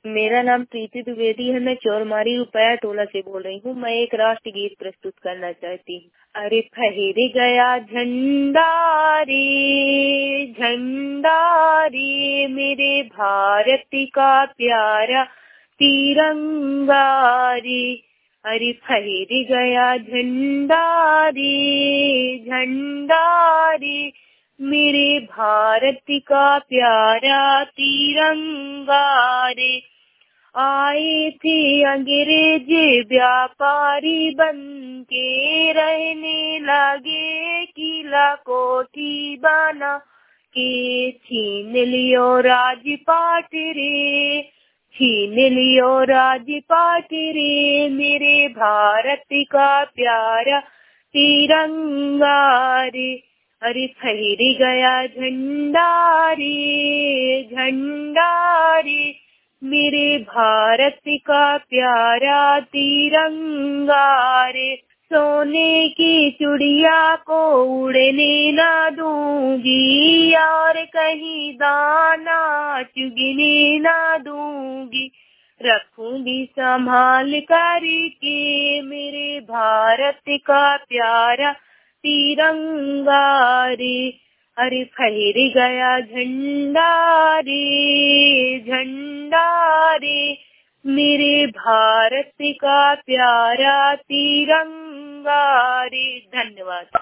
मेरा नाम प्रीति द्विवेदी है। मैं चौरमारी रुपया टोला से बोल रही हूँ। मैं एक राष्ट्रगीत प्रस्तुत करना चाहती हूँ। अरे फहर गया झंडा रे, झंडा रे, मेरे भारत का प्यारा तिरंगा रे। अरे फहर गया झंडा रे, झंडा रे, मेरे भारत का प्यारा तिरंगा रे। आए थे अंग्रेज व्यापारी बनके, रहने लगे किला कोठी बना के। छीन लियो राजपाट रे, छीन लियो राजपाट रे, मेरे भारत का प्यारा तिरंगा रे। अरे फहर गया झंडा रे, झंडा रे, मेरे भारत का प्यारा तिरंगा रे। सोने की चिड़िया को उड़ने ना दूंगी, और कहीं दाना चुगने ना दूंगी। रखूंगी संभाल करके मेरे भारत का प्यारा तिरंगा रे। अरे फहर गया झंडा रे, झंडा रे, मेरे भारत का प्यारा तिरंगा रे। धन्यवाद।